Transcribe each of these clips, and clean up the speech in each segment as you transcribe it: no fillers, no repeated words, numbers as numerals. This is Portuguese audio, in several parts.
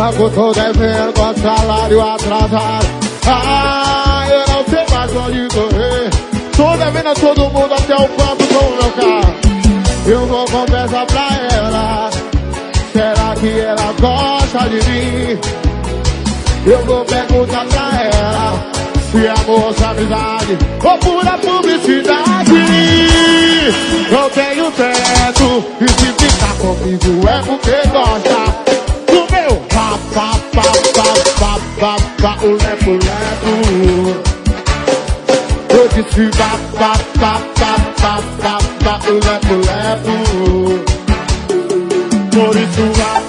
banco tô devendo com salário atrasado. Eu não sei mais onde correr. Tô devendo a todo mundo até o banco com o meu carro. Eu vou conversar pra ela. Será que ela gosta de mim? Eu vou perguntar pra ela se amor é amizade ou pura publicidade. Não tenho teto e se ficar comigo é porque gosta do meu o lepo-lepo. Eu disse o lepo-lepo. Por isso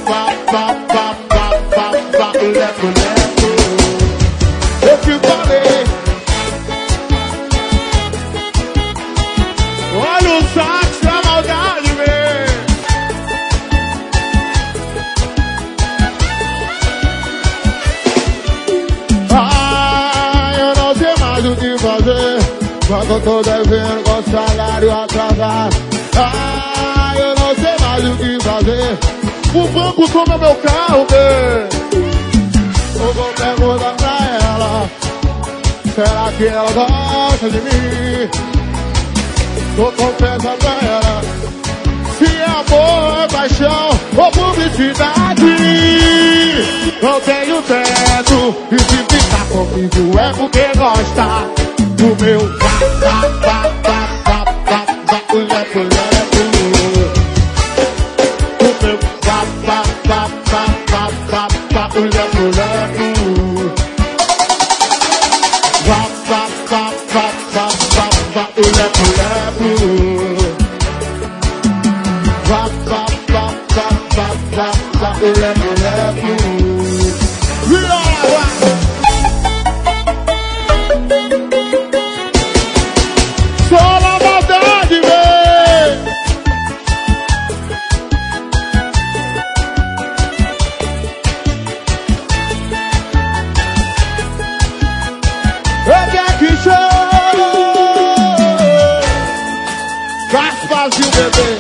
o lepo-lepo. Eu te falei. Olha o sax da maldade, velho. Eu não sei mais o que fazer quando eu tô devendo com salário atrasado. Eu não sei mais o que fazer. O banco toma meu carro, velho. Eu vou perguntar pra ela. Será que ela gosta de mim? Tô confessando pra ela. Se amor é paixão ou publicidade. Não tenho teto e se ficar comigo é porque gosta do meu lepo-lepo. Do meu lepo-lepo. O lepo-lepo. O lepo-lepo. Só na maldade, véi. Que show! Faz fácil, bebê.